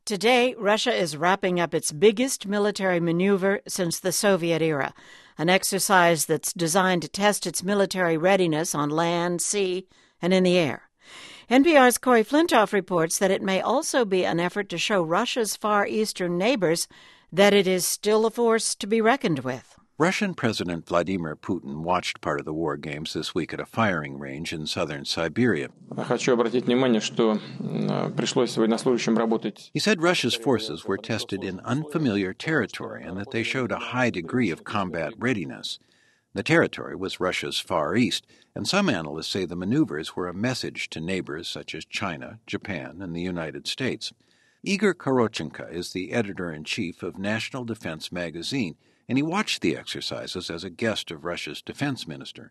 Today, Russia is wrapping up its biggest military maneuver since the Soviet era, an exercise that's designed to test its military readiness on land, sea, and in the air. NPR's Corey Flintoff reports that it may also be an effort to show Russia's Far Eastern neighbors that it is still a force to be reckoned with. Russian President Vladimir Putin watched part of the war games this week at a firing range in southern Siberia. He said Russia's forces were tested in unfamiliar territory and that they showed a high degree of combat readiness. The territory was Russia's Far East, and some analysts say the maneuvers were a message to neighbors such as China, Japan, and the United States. Igor Korotchenko is the editor-in-chief of National Defense magazine, and he watched the exercises as a guest of Russia's defense minister.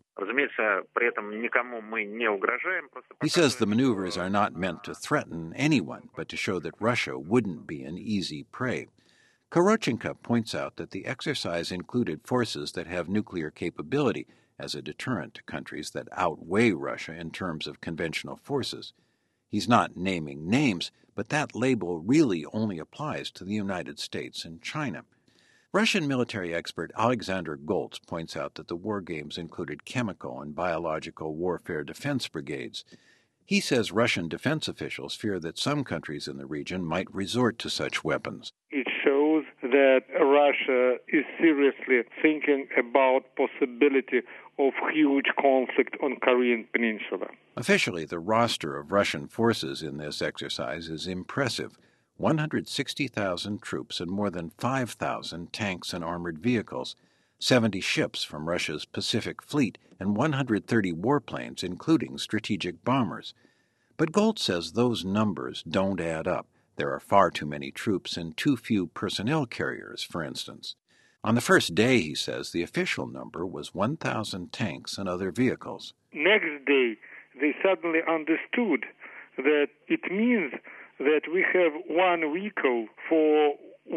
He says the maneuvers are not meant to threaten anyone, but to show that Russia wouldn't be an easy prey. Korotchenko points out that the exercise included forces that have nuclear capability as a deterrent to countries that outweigh Russia in terms of conventional forces. He's not naming names, but that label really only applies to the United States and China. Russian military expert Alexander Goltz points out that the war games included chemical and biological warfare defense brigades. He says Russian defense officials fear that some countries in the region might resort to such weapons. It shows that Russia is seriously thinking about possibility of huge conflict on Korean Peninsula. Officially, the roster of Russian forces in this exercise is impressive. 160,000 troops and more than 5,000 tanks and armored vehicles, 70 ships from Russia's Pacific Fleet, and 130 warplanes, including strategic bombers. But Goltz says those numbers don't add up. There are far too many troops and too few personnel carriers, for instance. On the first day, he says, the official number was 1,000 tanks and other vehicles. Next day, they suddenly understood that it means that we have one vehicle for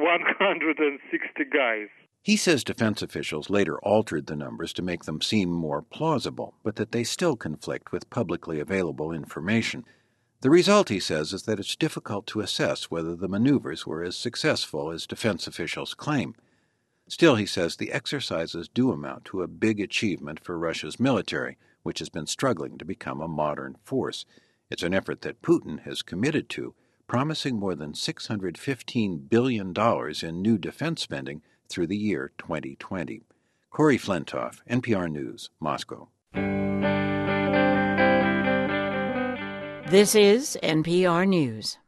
160 guys. He says defense officials later altered the numbers to make them seem more plausible, but that they still conflict with publicly available information. The result, he says, is that it's difficult to assess whether the maneuvers were as successful as defense officials claim. Still, he says, the exercises do amount to a big achievement for Russia's military, which has been struggling to become a modern force. It's an effort that Putin has committed to, promising more than $615 billion in new defense spending through the year 2020. Corey Flintoff, NPR News, Moscow. This is NPR News.